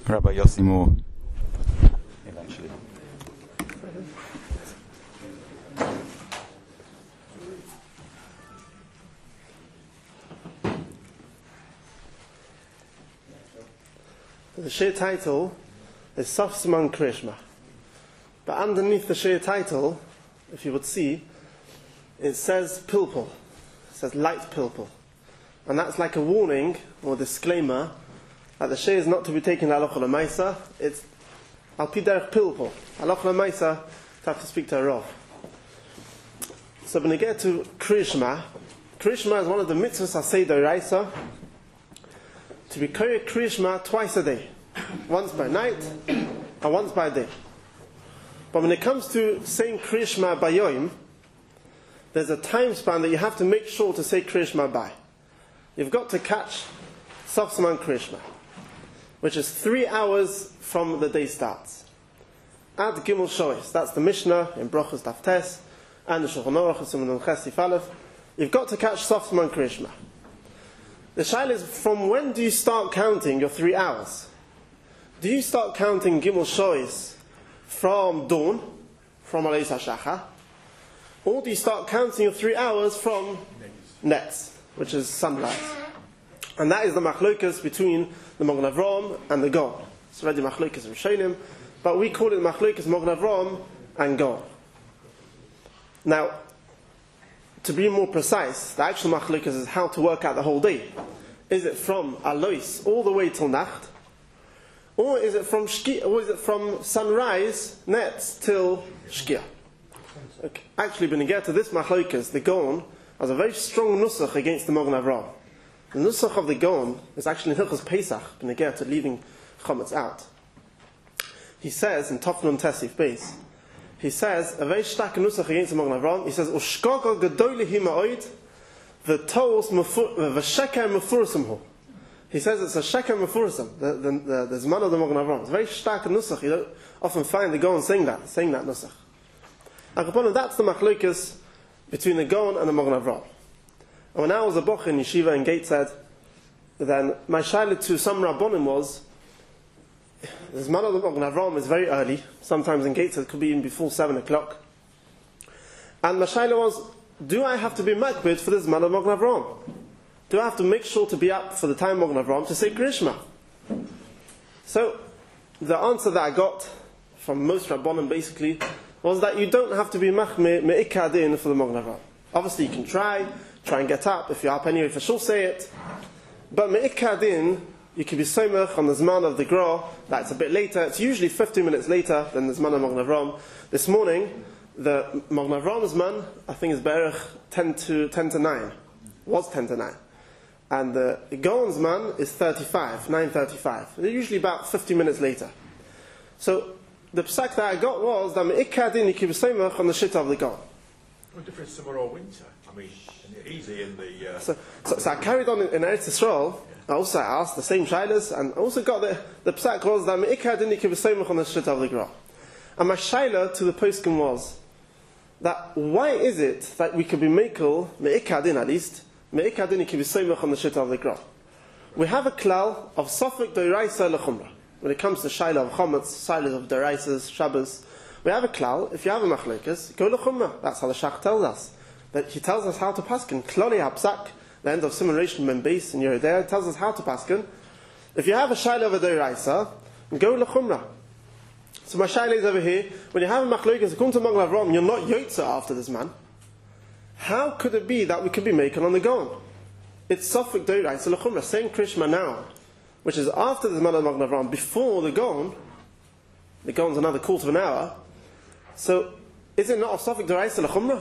Rabbi Yossi Moore. Eventually. The shir title is Sof Siman Krishma. But underneath the shir title, if you would see, it says pilpul. It says light pilpul. And that's like a warning or disclaimer that the shir is not to be taken halacha l'maisa. It's al pi derech pilpul. Halacha l'maisa, you have to speak to a rav. So when you get to Krishma, Krishma is one of the mitzvahs asay d'oraisa, to be koyek Krishma twice a day, once by night and once by day. But when it comes to saying Krishma by Yom, there's a time span that you have to make sure to say Krishma by. You've got to catch Sof Siman Krishma, which is 3 hours from the day starts. Ad Gimel Shois, that's the Mishnah in Brochus Daf Tes, and the Shulchan Aruch Siman Ches Sif Aleph. You've got to catch Sof Siman Krishma. The shaila is, from when do you start counting your 3 hours? Do you start counting Gimel Shois from dawn, from Aleis HaShachar, or do you start counting your 3 hours from Netz, which is sunrise? And that is the machlokas between the Magen Avraham and the Gaon. It's already machlokas Rishonim, but we call it machlokas Magen Avraham and Gaon. Now, to be more precise, the actual machlokas is how to work out the whole day. Is it from Alois all the way till Nacht? Or is it from Shkia, or is it from sunrise, Netz, till Shkia? Okay. Actually, when you get to this machlokas, the Gaon has a very strong nusach against the Magen Avraham. The nusach of the Gaon is actually in Hilchos Pesach, when you get to leaving Chometz out. He says, in Tofnun Tesif Beis, he says, a very stark nusach against the Magen Avraham, he says, Ushkoga gedoyle hima'oid, v'toos v'sheker mefurasam hu. He says it's a sheker mefurasam, the Zman of the Magen Avraham. It's a very stark nusach. You don't often find the Gaon saying that nusach. And that's the machlokas between the Gaon and the Magen Avraham. And when I was a boch in yeshiva in Gateshead, then my shaila to some rabbonim was, the Zman of the Magen Avraham is very early. Sometimes in Gateshead it could be even before 7 o'clock. And my shaila was, do I have to be makbid for the Zman of Magen Avraham? Do I have to make sure to be up for the time of Magen Avraham to say Krishma? So, the answer that I got from most rabbonim basically was that you don't have to be machmir me'ikad din for the Magen Avraham. Obviously you can try and get up. If you're up anyway, for sure say it. But me'ikad din, you can be somech on the Zman of the Gra, that's a bit later. It's usually 15 minutes later than the Zman of Magen Avraham. This morning, the Magen Avraham Zman, I think is berech 10 to 9. Was 10 to 9. And the Gaon's man is 9:35. They're usually about 50 minutes later. So the psak that I got was that me'ikadin you keep semach on the shit of the Gaon. What difference summer or winter? I mean, easy in the. So I carried on in Eretz Yisrael. I also asked the same shaylas, and I also got the psak was that me'ikadin you keep semach on the shit of the Gaon. And my shayla to the poskim was that why is it that we could be mekel me'ikadin at least? We have a klal of Sofik Doraisa Lechumra. When it comes to Shaila of Chometz, Shaila of Doraisas, Shabbos, we have a klal, if you have a machlekas, go Lechumra. That's how the Shach tells us. That he tells us how to paskin. Kloli Hapsak, the end of Simulation Membase in Yeridea, tells us how to paskin. If you have a Shaila of a Doraisa, go Lechumra. So my Shaila is over here, when you have a machlekas, according to Magen Avraham, you're not Yotza after this man. How could it be that we could be making on the Gaon? It's Sofik Doraisa Lechumra, saying Krishma now, which is after the Zman of Magen Avraham, before the Gaon. The Gaon's another quarter of an hour. So, is it not a Sofik Doraisa Lechumra?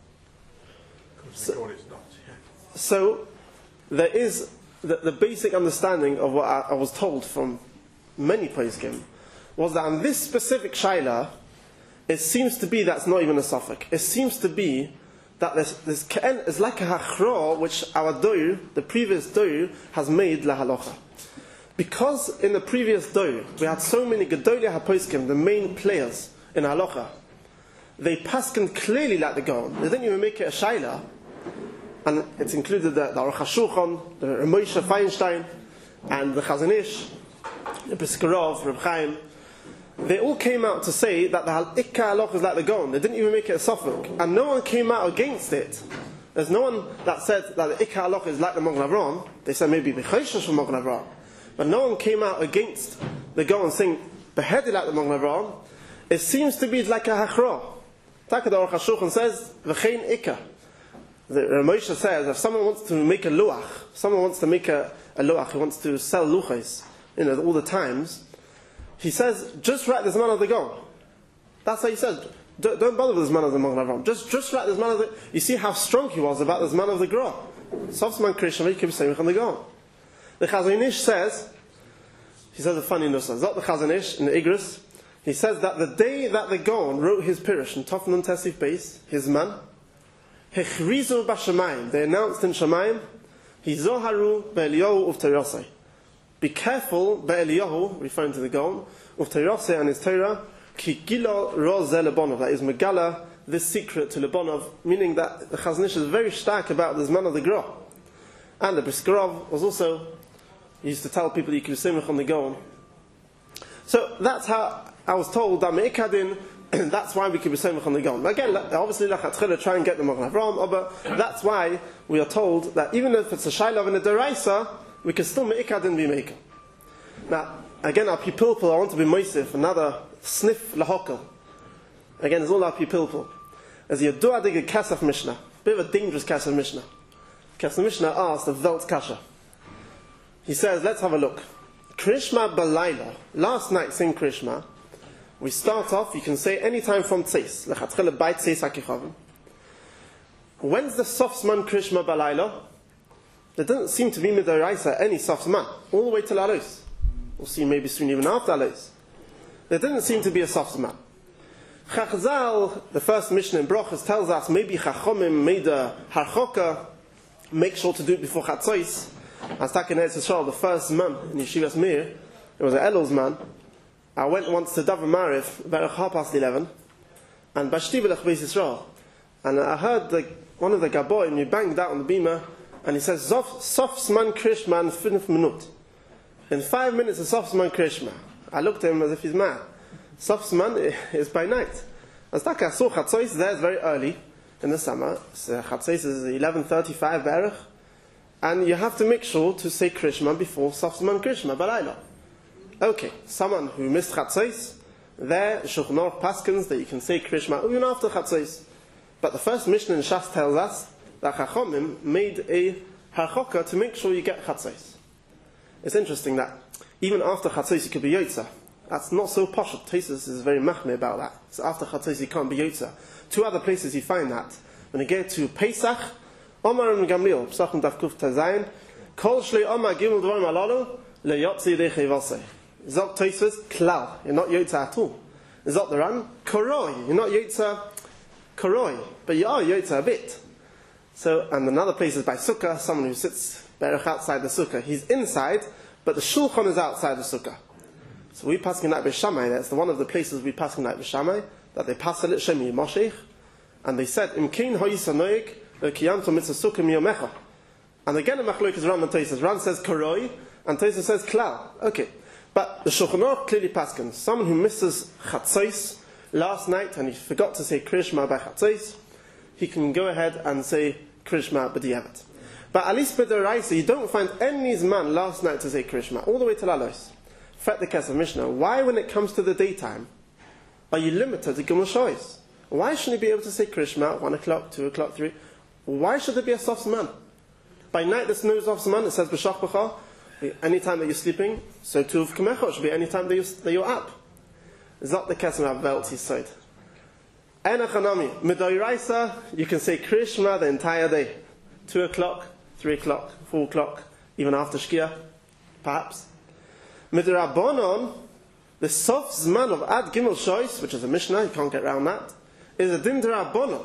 So, there is the basic understanding of what I was told from many poskim was that on this specific Shaila, it seems to be that's not even a Sofik. It seems to be that this ka'en is like a hachra which our doyu, the previous doyu, has made lahalocha. Because in the previous doyu, we had so many gedolei haposkim, the main players in halacha, they paskin clearly like the Gaon. They didn't even make it a shaila. And it's included the Aruch HaShulchan, the Moshe Feinstein, and the Chazon Ish. the Briskerov, Reb Chaim, they all came out to say that the Ikka Halacha is like the Gaon. They didn't even make it a suffix. And no one came out against it. There's no one that said that the Ikka Halacha is like the Magen Avraham. They said maybe B'choshesh from Magen Avraham. But no one came out against the Gaon saying, beheaded like the Magen Avraham. It seems to be like a Hachra. Taka the Aruch HaShulchan says, V'chein Ikka. The Moshe says, if someone wants to make a luach, someone wants to make a luach, he wants to sell luchas, all the times, he says, just write this man of the Gaon. That's how he says. Don't bother with this man of the Magen Avraham. Just write this man of the... You see how strong he was about this man of the Gra. Sofsman Krishma, he keeps saying on the Gaon. The Chazon Ish says, he says a funny nusa. Zot the Chazon Ish in the Igros, he says that the day that the Gaon wrote his Pirush in Tov Nun Tesif Beis, his man, Hechrizu b'Shamayim, they announced in Shamayim, Hizoharu be'Eliyahu uv'Teirosei. Be careful, be'Eliyahu, referring to the Gaon, uv'Teirosei and his Torah, ki gilo rozeh lebonov, that is Megala, this secret to Lebonov, meaning that the Chazon Ish is very stark about this man of the Gra. And the Briskerov was also, he used to tell people you could simach on the Gaon. So that's how I was told that Me'ikadin, that's why we could be simach on the Gaon. Again, obviously, try and get the Magen Avraham, but that's why we are told that even if it's a Shailov and a Deraisa, we can still Me'ikadin be Me'ikah. Now, again, our Pipilpul, I want to be Moisif, another sniff lahokel. Again, it's all our Pipilpul. There's a Yadua Digga Kasaf Mishnah, bit of a dangerous Kasaf Mishnah. Kasaf Mishnah asked the Velt Kasha. He says, let's have a look. Krishma Balayla, last night sing Krishma. We start off, you can say any time from Tzeis. Lechatchila by Tzeis HaKichavim. When's the Sofsman Krishma Balayla? There doesn't seem to be Midoraisa any Sofsman, all the way till Alos. We'll see maybe soon even after Alos. There didn't seem to be a Sofsman. Chachzal, the first Mishnah in Brochus, tells us maybe Chachomim made a Harchoka, make sure to do it before Chatzois. As Taken Eretz Yisrael, the first man in Yeshivas Meir, it was an Elul's man. I went once to Davar Mariv, about 11:30, and Bashtivelech Beis Yisrael. And I heard one of the Gaboim, he banged out on the bima, and he says, Sofsman Krishma 5 minutes. In 5 minutes, a Sofsman Krishma. I looked at him as if he's mad. Sofsman is by night. As Taka saw Chatzois there, it's very early in the summer. So Chatzois is 11:35 Berach. And you have to make sure to say Krishma before Sofsman Krishma, Balayla. Okay, someone who missed Chatzois, there, Shulchan Aruch paskins that you can say Krishma even after Chatzois. But the first Mishnah in Shas tells us that Chachomim made a Harchoka to make sure you get Chatzois. It's interesting that even after Chatzois you could be Yotza. That's not so posh. Tosfos is very machmir about that. So after Chatzois you can't be Yotza. 2 other places you find that. When you get to Pesach, Omar and Gamliel, Psachim Davkuf Tazayin, Kol Shlei Omar Gimel Dvarim Alalu, LeYotzi Dechei Vosei. Zok Tosfos, Klal, you're not Yotza at all. Zok the Ran, Koroi, you're not Yotza, Koroi, but you are Yotza a bit. So, and another place is by Sukkah, someone who sits Berach outside the Sukkah. He's inside, but the Shulchan is outside the Sukkah. So we pass in that B'Shamai, that's one of the places we pass in that B'Shamai, that they pass a little Shemi Moshech, and they said, Im Kein Hoyisa Noik, Kiyanto Mitzvah Sukkah Miyomecha. And again, in Machlok is Ram and Tosfos. Ram says Koroi, and Tosfos says Klal. Okay. But the Shulchan Aruch clearly paskins. Someone who misses Chatzois last night, and he forgot to say Krishma by Chatzois, he can go ahead and say Krishma b'diavad. But at least b'deraisa, you don't find any man last night to say Krishma, all the way to Alos. Fet the Kesef Mishnah. Why, when it comes to the daytime, are you limited to Gimel Shois? Why shouldn't you be able to say Krishma 1 o'clock, 2 o'clock, 3? Why should there be a soft man? By night there's no soft man. It says b'shach b'cha. Any time that you're sleeping, so too of Kamecha should be any time that you're up. Zot the Kesef Velt he said. Enachanami Midoraisa, you can say Krishma the entire day. 2 o'clock, 3 o'clock, 4 o'clock, even after Shkia, perhaps. Midrabanon, the soft zman of Ad Gimel Shois, which is a Mishnah, you can't get around that, is a din d'Rabbanon.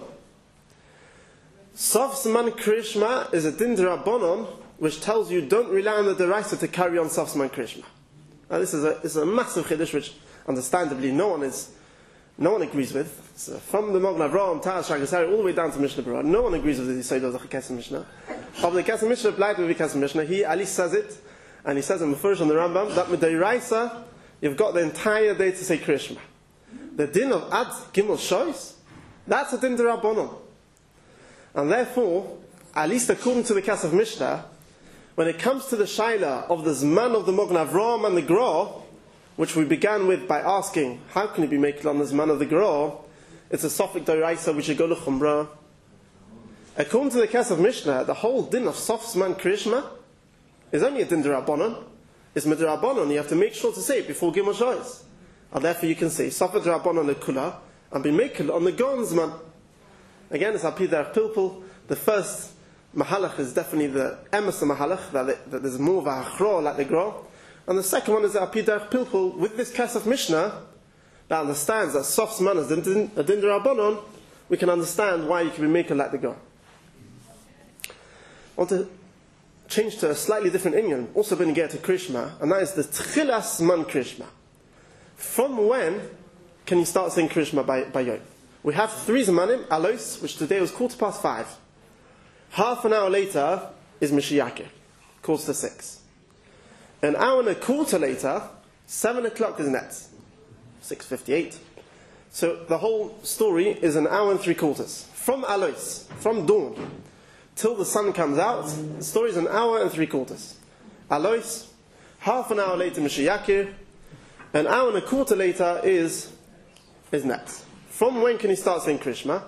Soft zman Krishma is a din d'Rabbanon, which tells you don't rely on the deraisa to carry on soft zman Krishma. Now this is a massive chiddush which, understandably, no one agrees with. So from the Magen Avraham, Taz, Shagasari, all the way down to Mishnah Berurah, no one agrees with the Yisod of the Kesef Mishnah. But the Kesef Mishnah applied with the Kesef Mishnah. He at least says it, And he says in Mefurish on the Rambam that Midiraisa, you've got the entire day to say Kriyashma. The din of Ad Gimel Shois, that's a din d'Rabbanon. And therefore, at least according to the Kesef Mishnah, when it comes to the Shaila of the Zman of the Mogen Avraham and the Gra, which we began with by asking, how can it be made on the Zman of the Gra? It's a Sofik Doraisa which should go L'chumra. According to the Kesef Mishnah, the whole din of Sof Zman Kriyashma is only a din d'Rabbanon. It's Midrabbanon, you have to make sure to say it before Gimel Shois. And therefore you can say Sof D'Rabbanon the Kula and be makel on the Gon Zman. Again, it's Alpi Derech Pilpul. The first Mahalach is definitely the Emes Mahalach, that there's more of a Achro like the Gra. And the second one is Alpi Derech Pilpul with this Kesef Mishnah that understands that Sof Zman is a din d'Rabbanon. We can understand why you can be makel like the Gra. I want to change to a slightly different inyan, also going to get to Kriyashma, and that is the Tchilas Man Kriyashma. From when can you start saying Kriyashma by Yom? We have 3 Zmanim, Alois, which today was 5:15. Half an hour later is Mishiyake, 5:45. An hour and a quarter later, 7 o'clock is Netz, 6:58. So the whole story is an hour and 3/4. From Alois, from dawn, till the sun comes out, the story is an hour and 3/4. Alois, half an hour later Mishiyakir, an hour and a quarter later is Netz. From when can you start saying Kriyashma?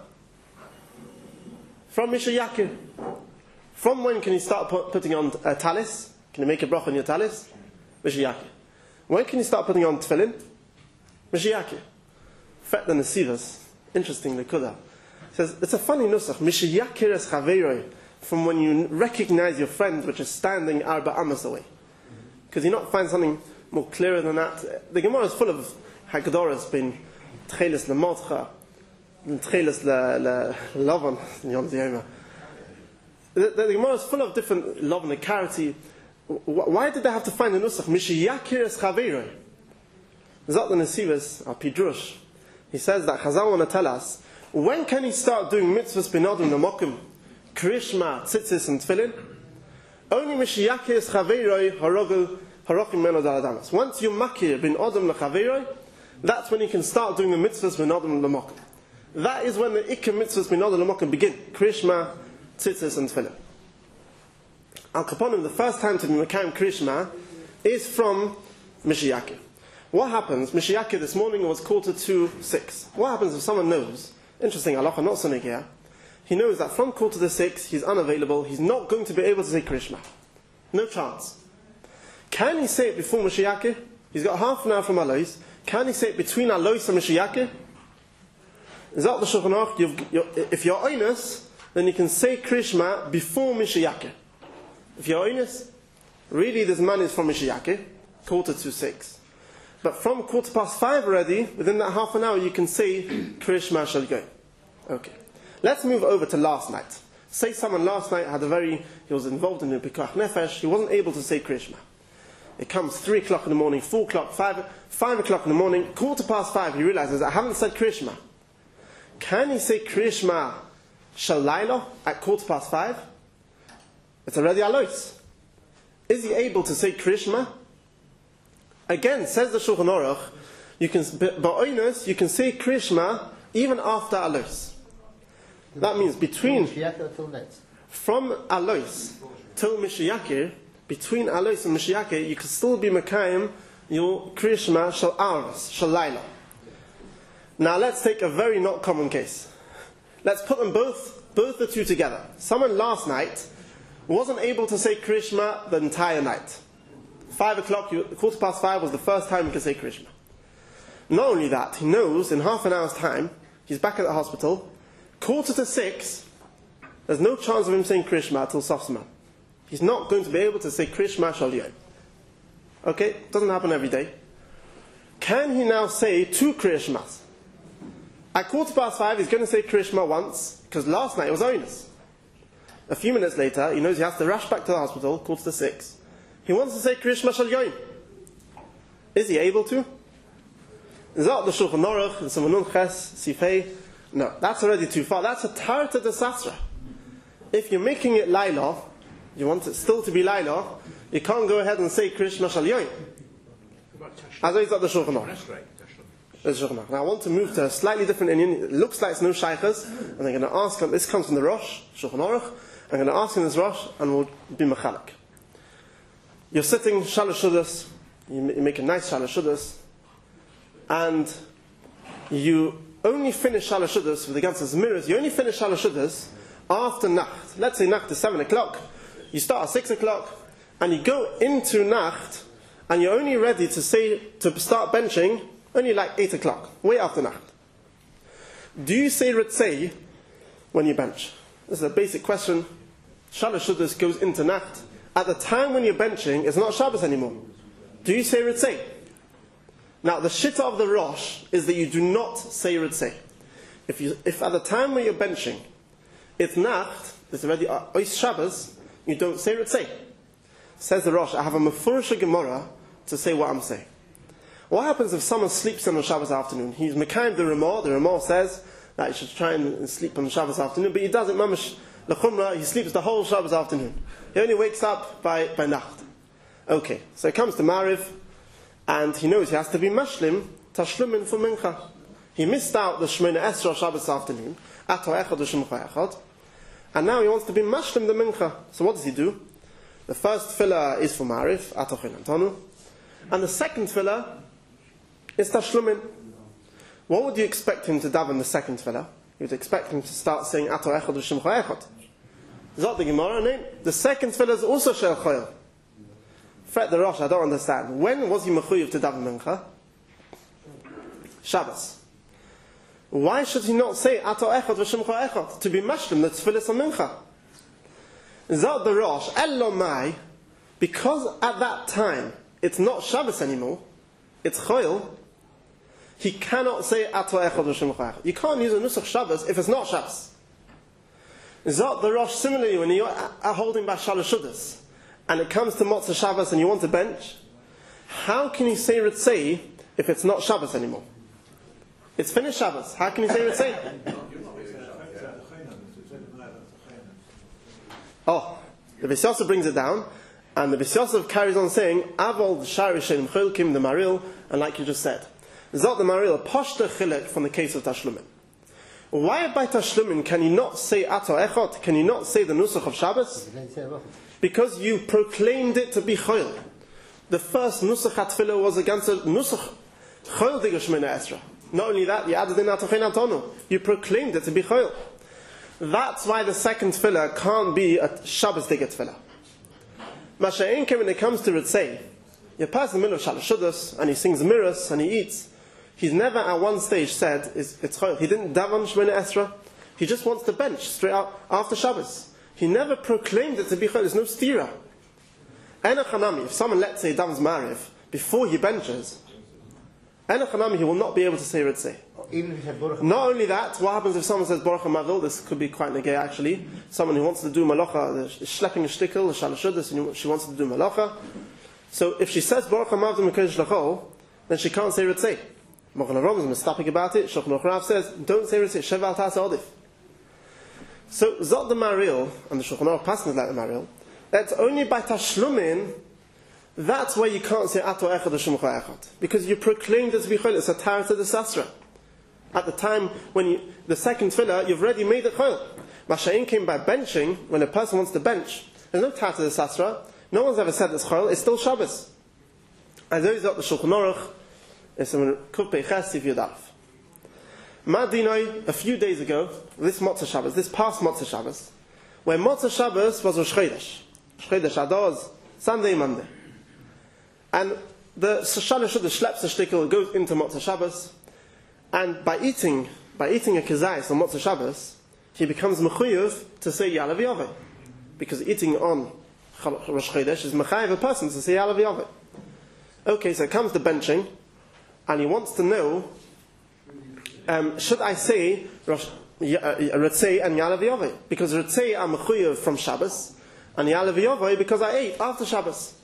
From Mishiyakir. From when can you start putting on a talis? Can you make a brach on your talis? Mishiyakir. When can you start putting on tefillin? Mishiyakir. Fet the Nesivas, interesting the Kudah. Says, it's a funny nusach, Mishiyakir es chaveroi, from when you recognize your friend which is standing arba amas away. Because you not find something more clearer than that. The Gemara is full of Haggadoras, being Tchelis le'motcha, Tchelis le'lovan, the Gemara is full of different love and karati. Why did they have to find a nusach? Mishiyakir es chaveroi. Zot the Nesivas, our Pidrush, he says that Chazal want to tell us, when can he start doing mitzvahs b'nodrim l'mokim, kriyashma, tzitzis, and tefillin? Only Mishiyakir es chaveroi harochim meno daladamas. Once you makir bin odom l'chaveroi, that's when you can start doing the mitzvahs b'nodrim l'mokim. That is when the ikkim mitzvahs b'nodrim l'mokim begin. Kriyashma, tzitzis, and tefillin. Al Kaponim, the first time to be mekayim kriyashma is from Mishiyakir. What happens? Mishiyakir this morning was 5:45. What happens if someone knows? Interesting, halacha not so here. He knows that from 5:45 he's unavailable, he's not going to be able to say Kriyashma. No chance. Can he say it before Mishiyakir? He's got half an hour from Alois. Can he say it between Alois and Mishiyakir? Is that the Shulchan Aruch? If you're honest, then you can say Kriyashma before Mishiyakir. If you're honest, really this man is from Mishiyakir, 5:45. But from 5:15 already, within that half an hour, you can say Kriyashma shall go. Okay. Let's move over to last night. Say someone last night he was involved in a Pikuach Nefesh, he wasn't able to say Kriyashma. It comes 3 o'clock in the morning, 4 o'clock, 5 o'clock in the morning, 5:15, he realizes, I haven't said Kriyashma. Can he say Kriyashma shall Laila at 5:15? It's already Alois. Is he able to say Kriyashma? Again, says the Shulchan Aruch, you can say Kriyashma even after Alois. That means from Alois till Mishiyakir, between Alois and Mishiyakir, you can still be Mekayim your Kriyashma shal Aras, shal Laila. Now let's take a very not common case. Let's put them both the two together. Someone last night wasn't able to say Kriyashma the entire night. 5 o'clock, 5:15 was the first time he could say Kriyashma. Not only that, he knows in half an hour's time, he's back at the hospital, 5:45, there's no chance of him saying Kriyashma till Sof Zman. He's not going to be able to say Kriyashma shal Yom. Okay, doesn't happen every day. Can he now say 2 Kriyashmas? At 5:15, he's going to say Kriyashma once, because last night it was Oinus. A few minutes later, he knows he has to rush back to the hospital, 5:45. He wants to say Kriyashma shal Yom. Is he able to? Zot the Shulchan Aruch and Simanun Ches Sifei. No, that's already too far. That's a Tarta de Sasra. If you're making it Laila, you want it still to be Laila, you can't go ahead and say Krishma Shal Yoin. As is at the Shulchan Aruch. That's right. Now I want to move to a slightly different Indian. It looks like it's no shaykhs, and I'm going to ask him. This comes from the Rosh Shulchan Aruch. I'm going to ask him this Rosh, and we'll be mechalek. You're sitting Shalosh Shudas, you make a nice Shalosh Shudas, and you only finish Shalosh Shudas with the ganze mirrors. You only finish Shalosh Shudas after Nacht. Let's say Nacht is 7 o'clock. You start at 6 o'clock, and you go into Nacht, and you're only ready to start benching only like 8 o'clock, way after Nacht. Do you say Ritzei when you bench? This is a basic question. Shalosh Shudas goes into Nacht. At the time when you're benching, it's not Shabbos anymore. Do you say Ritzei? Now, the shitta of the Rosh is that you do not say Ritzei. If at the time when you're benching, it's Nacht, it's already Ois Shabbos, you don't say Ritzei. Says the Rosh, I have a Mefurish Gemara to say what I'm saying. What happens if someone sleeps in on Shabbos afternoon? He's Mekayim the Ramah. The Ramah says that he should try and sleep on Shabbos afternoon, but he doesn't. Mamash L'chumra, he sleeps the whole Shabbos afternoon. He only wakes up by Nacht. Okay, so he comes to Mariv, and he knows he has to be mashlim, tashlumin for mincha. He missed out the Shemona Esra Shabbos afternoon, ato echad u'shemcha echad, and now he wants to be mashlim the mincha. So what does he do? The first filler is for Mariv, ato chinantonu, and the second filler is tashlumin. What would you expect him to daven the second filler? You would expect him to start saying ato echad u'shemcha echad. Is that the Gemara name? The second filler is also shel choyel. Fret the Rosh, I don't understand. When was he mechuyev to daven mincha? Shabbos. Why should he not say ato echad v'shemcha echad to be mashlim the tefillas on mincha? Zot the Rosh elomai, because at that time it's not Shabbos anymore, it's choyel. He cannot say ato echad v'shemcha echad. You can't use a nusach Shabbos if it's not Shabbos. Zot the Rosh, similarly, when you're holding back Shalosh Shudas, and it comes to Motzah Shabbos and you want to bench, how can you say Ritzei if it's not Shabbos anymore? It's finished Shabbos. How can you say Ritzei? Oh, the Beis Yosef brings it down, and the Beis Yosef carries on saying, Avol Shari Shenim Chilkim the Maril, and like you just said, Zot the Maril, a poshta chilek from the case of Tashlumin. Why by Tashlumin can you not say Ato Echot? Can you not say the Nusach of Shabbos? Because you proclaimed it to be Choyel. The first Nusach HaTfilah was against a Nusach Choyel Diga Shemona Esra. Not only that, you added in Ato Chinantonu. You proclaimed it to be Choyel. That's why the second Tfilah can't be a Shabbos Diga Tfilah. Masha'en when it comes to Ritzei, you pass the middle of Shalosh Shudas, and he sings mirrors, and he eats. He's never at one stage said it's Choyel. He didn't daven Shemona Esra. He just wants to bench straight out after Shabbos. He never proclaimed it to be Choyel. There's no stira. Enochanami, if someone, let's say, davens Mariv before he benches, Enochanami, he will not be able to say Ritzei. Not only that, what happens if someone says Baruch HaMavil? This could be quite negay actually. Someone who wants to do Malacha, is schlepping a shtickle, the Shalosh Shudas, and she wants to do Malacha. So if she says Baruch HaMavil Mekadosh Lachol, then she can't say Ritzei. Mochel HaRambam is stopping about it. Shulchan Aruch Rav says, don't say Ritzei, Sheval Tas Odif. So Zot the Maril, and the Shulchan Aruch passes like the Maril, that's only by Tashlumin, that's why you can't say Ato Echad or Shemcha Echad. Because you proclaimed it to be Choyel, it's a Tarat of the Sasra. At the time when the second Tfilah, you've already made it Choyel. Masha'in came by benching, when a person wants to bench, there's no Tarat of the Sasra, no one's ever said it's Choyel, it's still Shabbos. And those Zot the Shulchan Aruch, it's in Kuf Ches Yudalef. Madinoi, a few days ago, this Motzah Shabbos, this past Motzah Shabbos, where Motzah Shabbos was Rosh Chodesh. Rosh Chodesh Adar, Sunday, Monday. And the Shalosh Shudas schleps the shtickle, goes into Motzah Shabbos, and by eating a kezayis on Motzah Shabbos, he becomes mechuyev to say Ya'aleh V'Yaveh. Because eating on Rosh Chodesh is mechayev a person to say Ya'aleh V'Yaveh. Okay, so it comes to benching, and he wants to know, should I say Ritzei and Ya'aleh V'Yaveh? Because Ritzei I'm mechuyev from Shabbos, and Ya'aleh V'Yaveh because I ate after Shabbos.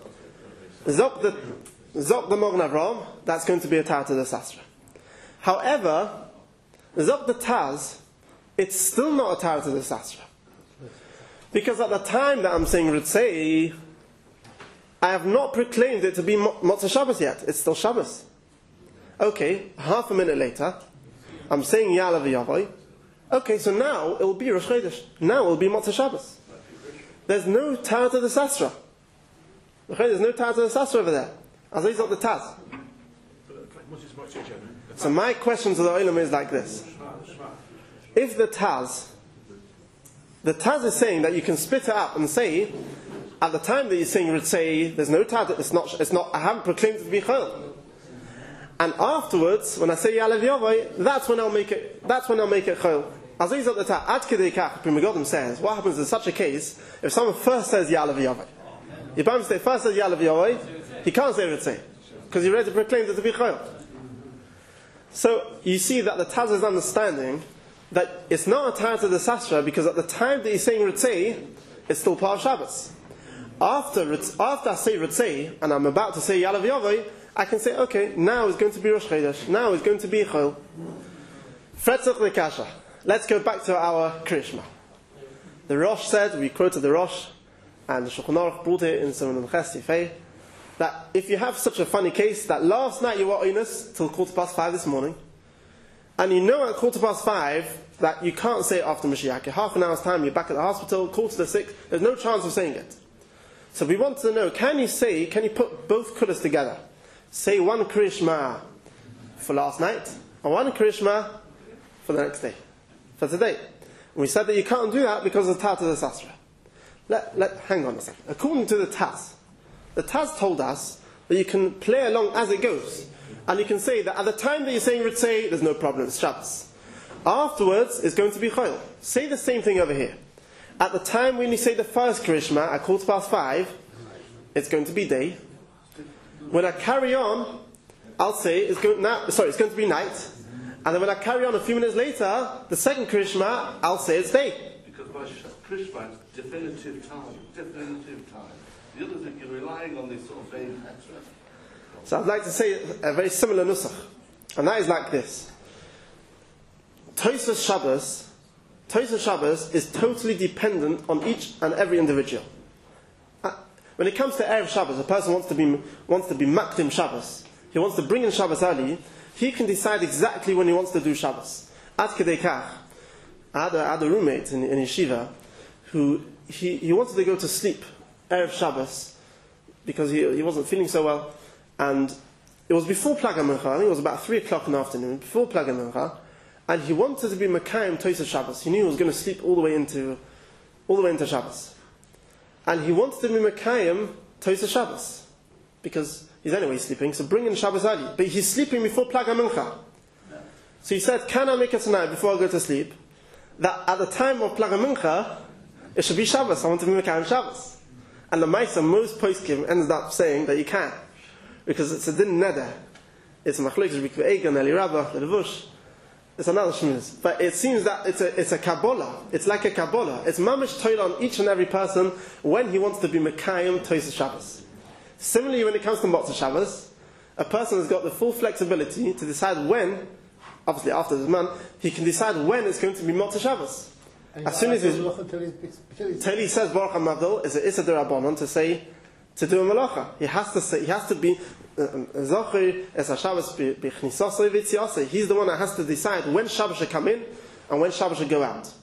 Zok the Mogen Avraham, that's going to be a Tarat of the Sasra. However, Zok the Taz, it's still not a Tarat of the Sasra. Because at the time that I'm saying Ritzei, I have not proclaimed it to be Motzei Shabbos yet. It's still Shabbos. Okay, half a minute later, I'm saying Ya'aleh V'Yavai. Okay, so now it will be Rosh Chodesh. Now it will be Motzei Shabbos. There's no Tarat of the Sasra. There's no Tarat of the Sasra over there. As he's not the Taz. So my question to the Olam is like this. If the Taz is saying that you can split it up and say, at the time that you're saying Ritzei, there's no Tarat, it's not, I haven't proclaimed it to be Chol. And afterwards, when I say Ya'aleh V'Yavai, that's when I'll make it Chol. Aziz at the Taz, Ad Kedei Kach, Pri Megadim says, what happens in such a case, if someone first says Ya'aleh V'Yavai? Yibam Shtei first says Ya'aleh V'Yavai, he can't say Ritzei, because he already proclaimed it to be Chol. So, you see that the Taz is understanding that it's not a Tarat of the Sasra, because at the time that he's saying Ritzei, it's still part of Shabbos. After I say Ritzei, and I'm about to say Ya'aleh V'Yavai, I can say, okay, now it's going to be Rosh Chodesh, now it's going to be Chol. Fretzach Lekasha. Let's go back to our Krishma. The Rosh said, we quoted the Rosh, and the Shulchan Aruch brought it in Siman Ches Yifei, that if you have such a funny case, that last night you were oinus till 5:15 this morning, and you know at 5:15 that you can't say it after Mashiach, in half an hour's time you're back at the hospital, 5:45, there's no chance of saying it. So we want to know, can you put both kulas together? Say one Krishma for last night, and one Krishma for the next day, for today. And we said that you can't do that because of the Tarat of the Sasra. Hang on a second. According to the Taz told us that you can play along as it goes. And you can say that at the time that you're saying Ritzei, there's no problem, it's Shabbos. Afterwards, it's going to be Chol. Say the same thing over here. At the time when you say the first Krishma at 5:15, it's going to be day. When I carry on, I'll say it's going to be night. And then when I carry on a few minutes later, the second Krishma, I'll say it's day. Because by Krishma, it's definitive time. The other thing, you're relying on this sort of vague etc. So I'd like to say a very similar nusach. And that is like this. Tosfos Shabbos is totally dependent on each and every individual. When it comes to Erev Shabbos, a person wants to be Makdim Shabbos. He wants to bring in Shabbos early. He can decide exactly when he wants to do Shabbos. Ad Kedei Kach, I had a roommate in yeshiva who he wanted to go to sleep Erev Shabbos because he wasn't feeling so well, and it was before Plag HaMincha. I think it was about 3 o'clock in the afternoon before Plag HaMincha, and he wanted to be Mekayim Tosfos Shabbos. He knew he was going to sleep all the way into Shabbos, and he wanted to be Mekayim Tosfos Shabbos because he's anyway sleeping. So bring in Shabbos early, but he's sleeping before Plag HaMincha. So he said, "Can I make it tonight before I go to sleep? That at the time of Plag HaMincha, it should be Shabbos. I want to be Mekayim Shabbos." And the Maisa, most poskim ends up saying that you can, because it's a din neder. It's a machlokes Rikva Egan, Eli Rabbah, the Levush. It's another shmiz. But it seems that it's a Kabbalah. It's like a Kabbalah. It's mamish toil on each and every person when he wants to be Mekayim Tosfos Shabbos. Similarly, when it comes to Motzei Shabbos, a person has got the full flexibility to decide when, obviously after the month, he can decide when it's going to be Motzei Shabbos. As soon as till he says Baruch HaMavdil, is an Issa D'Rabbanan to do a malacha. He has to be Zocher es HaShabbos b'chnisasei v'tziasei. He's the one that has to decide when Shabbos should come in and when Shabbos should go out.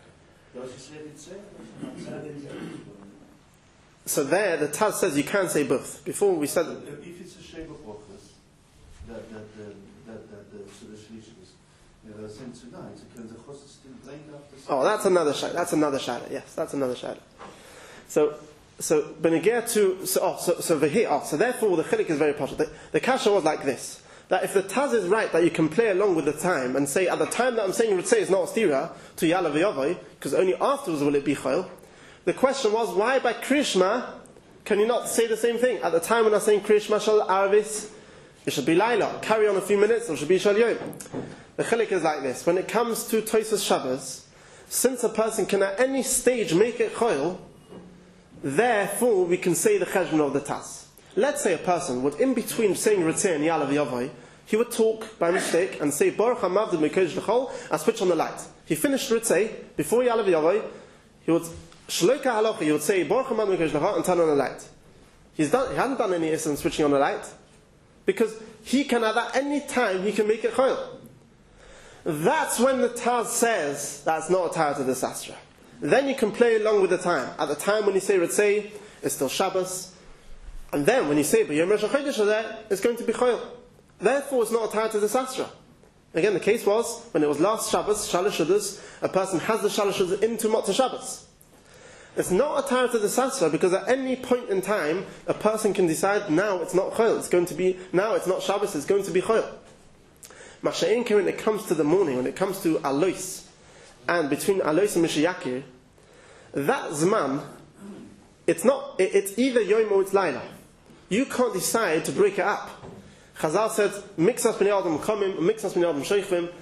So there, the Taz says you can say both. Before we said, if it's a Sheva Brachos, that the Shlishis, saying tonight, can the Chos still late after? Oh, that's another shayla. Yes, that's another shayla. So Benegir to so therefore the chiluk is very partial. The kasha was like this: that if the Taz is right that you can play along with the time and say at the time that I'm saying Ritzei is not stira to Ya'aleh V'Yavai, because only afterwards will it be chayil. The question was, why by Krishma can you not say the same thing? At the time when I'm saying Krishma Shal Aravis, it should be Laila. Carry on a few minutes, or it should be Shal Yom. The chiluk is like this: when it comes to Tosfos Shabbos, since a person can at any stage make it chayil, therefore we can say the cheshbon of the Taz. Let's say a person would, in between saying Ritzei and Ya'aleh V'Yavai, he would talk by mistake and say Baruch HaMavdil Mikodesh L'chol and switch on the light. He finished Ritzei before Ya'aleh V'Yavai. He would Shloka Halacha, he would say Baruch HaMavdil Mikodesh L'chol and turn on the light. He hadn't done any Issa in switching on the light, because he can at any time he can make it Chayil. That's when the Taz says that's not a Tara to the Sastra. Then you can play along with the time. At the time when you say Ritzei, it's still Shabbos. And then when you say B'Yom Rosh Chodesh, it's going to be Chayil. Therefore it's not a Tara to the Sastra. Again, the case was, when it was last Shabbos, Shalosh Shudas, a person has the Shalosh Shudas into Motzei Shabbos. It's not a Tara to the Sastra, because at any point in time, a person can decide, now it's not Chayil, it's going to be, now it's not Shabbos, it's going to be Chayil. Masha'in, when it comes to the morning, when it comes to Alois, and between Alois and Mishiyakir, that Zman, it's either Yom or it's Laila. You can't decide to break it up. Chazal said, Mixas b'nei Adam komim, Mixas b'nei Adam sheichvim.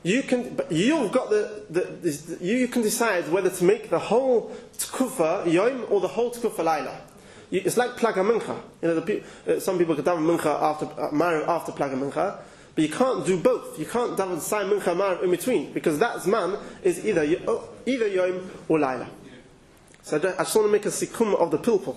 You can decide whether to make the whole Tkufa Yom or the whole Tkufa Laila. It's like Plaga Mincha. Some people could daven Mincha after Plaga Mincha. But you can't do both. You can't daven Sai Mincha Marav in between, because that Zman is either Yom or Laila. So I just want to make a sikum of the pilpul.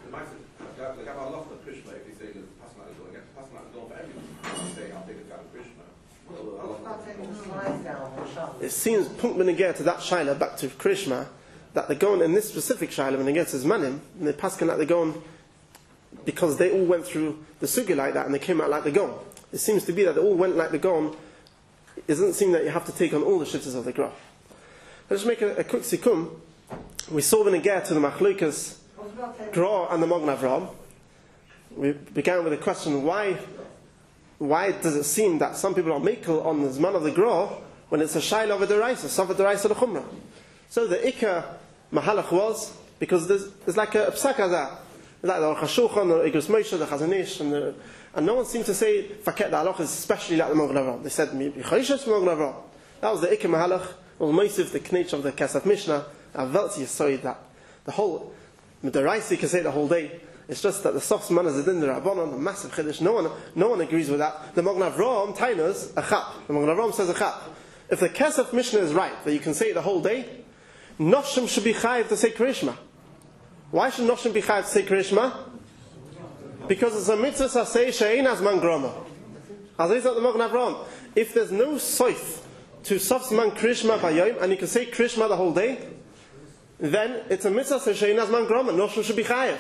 It seems Punk Benegir to that Shaila, back to Krishma, that they're going in this specific Shaila when they get to Zmanim, and they're passing that they're going because they all went through the Sugi like that and they came out like they're going. It seems to be that they all went like they're going. It doesn't seem that you have to take on all the shittas of the Gra. Let's just make a quick sikum. We saw when it get to the Machlokas Gra and the Magen Avraham. We began with a question: Why does it seem that some people are makel on the Zman of the Gra when it's a Shaila of a Deraisa, Sav Deraisa the Chumrah? So the Ikka Mahalach was because there's like a Psaka there, like the Aruch HaShulchan, the Igros Moshe, the Chazon Ish, and no one seemed to say Faket the Halach is especially like the Magen Avraham. They said Yichayishes Magen Avraham. That was the Ikka Mahalach, or Mosif, the Knech of the Kesef Mishnah. Avelti Yisoid, that the whole Deraisa can say the whole day. It's just that the soft man is in the Rabbanon, the massive Chiddush. No one agrees with that. The Magen Avraham Tainas a chap. The Magen Avraham says a chap. If the Kesef Mishnah is right, that you can say it the whole day, Noshim should be chayiv to say Krishma. Why should Noshim be chayiv to say Krishma? Because it's a mitzvah sasei she'ein azman groma. As is at the Magen Avraham. If there's no soif to soft man Krishma bayom, and you can say Krishma the whole day, then it's a mitzvah sasei she'ein azman groma. Noshim should be chayiv.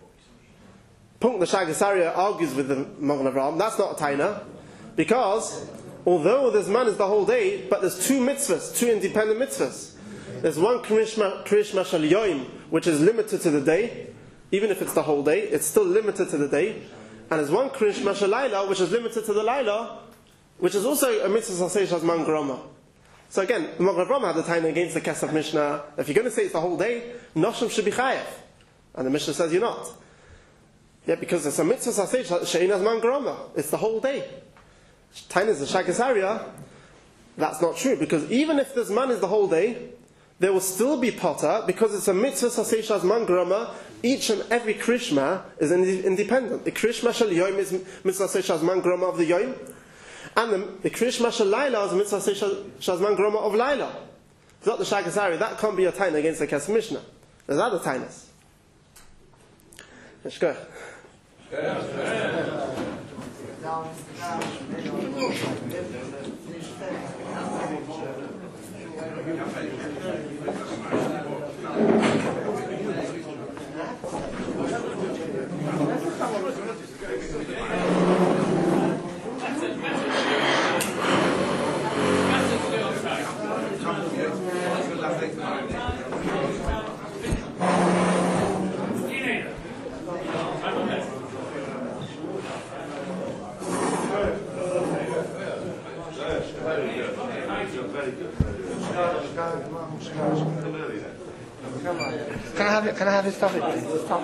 Punk the Shagasaria argues with the Magen Avraham. That's not a taina, because although this man is the whole day, but there's two mitzvahs, two independent mitzvahs. There's one Krishma Shal Yoim, which is limited to the day, even if it's the whole day, it's still limited to the day. And there's one Krishma Shal Laila, which is limited to the Laila, which is also a mitzvah Sasei Shazman Groma. So again, the Magen Avraham had the taina against the Kesef Mishnah. If you're going to say it's the whole day, Noshim should be chayev, and the Mishnah says you're not. Yeah, because it's a mitzvah sasei she'ein azman groma. It's the whole day. Tainas the Shagasaria, that's not true, because even if this man is the whole day, there will still be potter, because it's a mitzvah sasei shazman groma. Each and every krishma is independent. The krishma shel yom is mitzvah sasei shazman groma of the yom, and the krishma shel laila is a mitzvah sasei shazman groma of laila. It's not the Shagasaria. That can't be a taina against the Kesef Mishnah. There's other tainas. Let's go. Can I have his topic, please? Stop.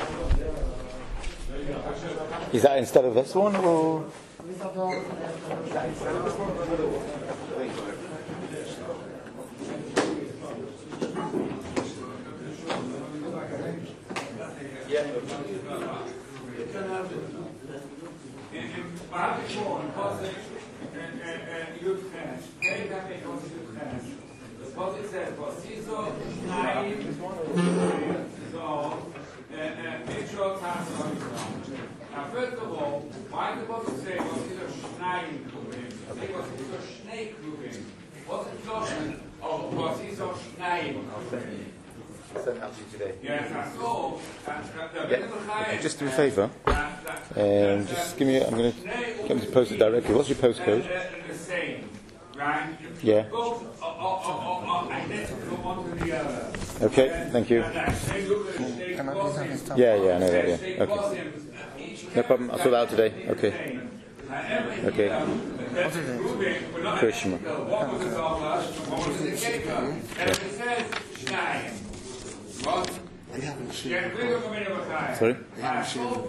Is that instead of this one, or? Now, first of all, why the Bible say was is a Schneien Kruvim? Say was is a Schnee Kruvim. What's the question of was is a Schneien Kruvim? Send out to you today. Yes, I saw. Just do me a favour. Just give me. I'm going to get me to post it directly. What's your postcode? The same, right? Yeah. Both are identical one to the other. Okay. Thank you. Can I do something? Stop. Yeah. I know that. Yeah. Okay. No problem. I'll sort that out today. Okay. Okay. What is it? Krishma. What was it all last? What was it? And it says Schneien. What? They haven't seen Yeah, we're going to come in with that. Sorry. They haven't seen it.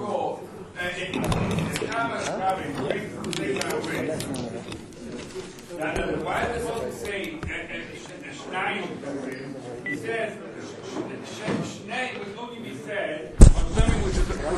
Why does it say Schneien? He says Schnee would only be said